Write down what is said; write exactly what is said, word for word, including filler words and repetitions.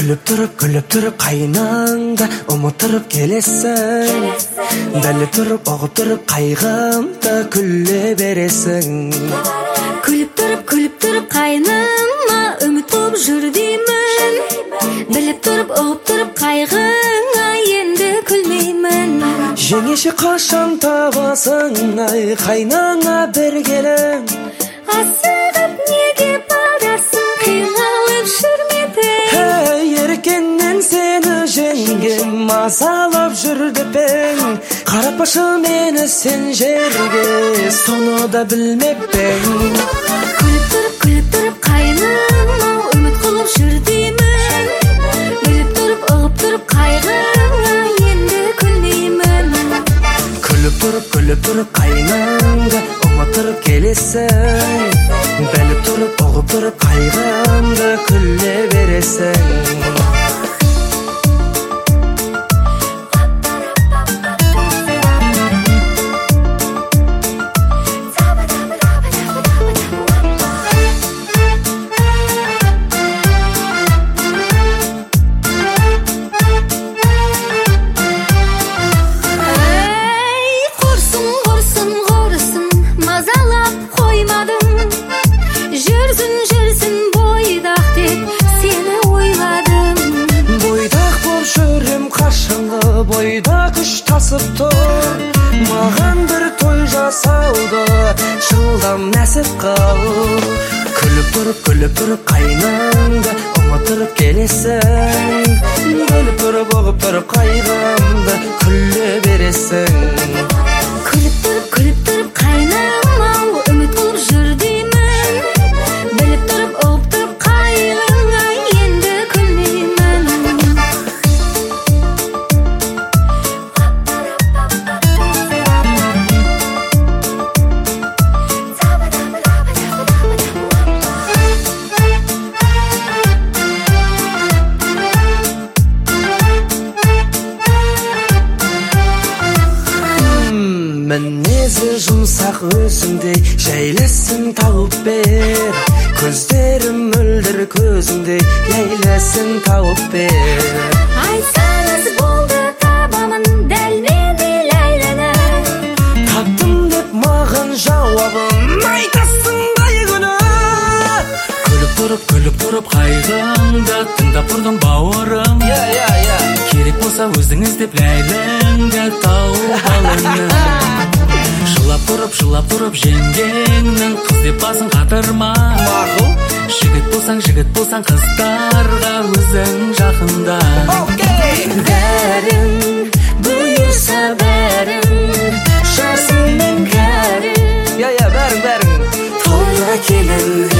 Күліп тұрып, күліп тұрып қайнаңда ұмыттырып келесің. Біліп тұрып, оғып тұрып қайғымда күле бересің. Күліп тұрып, күліп тұрып қайныма үміт қылып жүр деймін. Біліп тұрып, оғып тұрып қайғыңа енді күлмеймін. Жеңеше қашан табасың, ай қайнаңа бір келім. Асығып неге барасың, қиналып жүрмедің. Әй, еркеннен сені жеңгем мазалап жүрді пең. Қарапашы мені сен жерге, соны да білмеппең. Күліп тұрып, күліп тұрып қайныма үміт қылып жүр деймін. Біліп тұрып, ұғып тұрып қайғыңа енді күлмеймін. Күліп тұрып, күліп тұрып қайнаңда ұмыттырып келесің. Біліп тұрып, оғып тұрып қайғымда күле бересің. Бойда күш тасып тұр, маған бір той жасауды жылдам нәсіп қыл. Күліп тұрып, күліп тұрып қайнаңда ұмыттырып келесің. Біліп тұрып, оғып тұрып қайғымда күле бересің. Күліп тұрып, күліп тұрып қайнама үміт қылып жүр деймін. Біліп тұрып, оғып тұрып қайғыңа енді күлмеймін. Мінезі жұмсақ өзіңдей жайласын тауып бер. Көздерім мөлдір көзіңдей ләйласын тауып бер. Айтсаңыз болды табамын дәл мені ләйләні. Таптым деп маған жауабын айтасың қай күні. Күліп тұрып, күліп тұрып қайғыңда тыңдап тұрдым бауырым. Керек болса өзің іздеп ләйліңді тауып алыңды. Жылап тұрып, жылап тұрып жеңгеңнің қыз деп басын қатырма. Жігіт болсаң, жігіт болсаң қыздарға өзің жақында. Бәрің бұйырса бәрің, жасың мен кәрің, бәрің, бәрің тойға келін.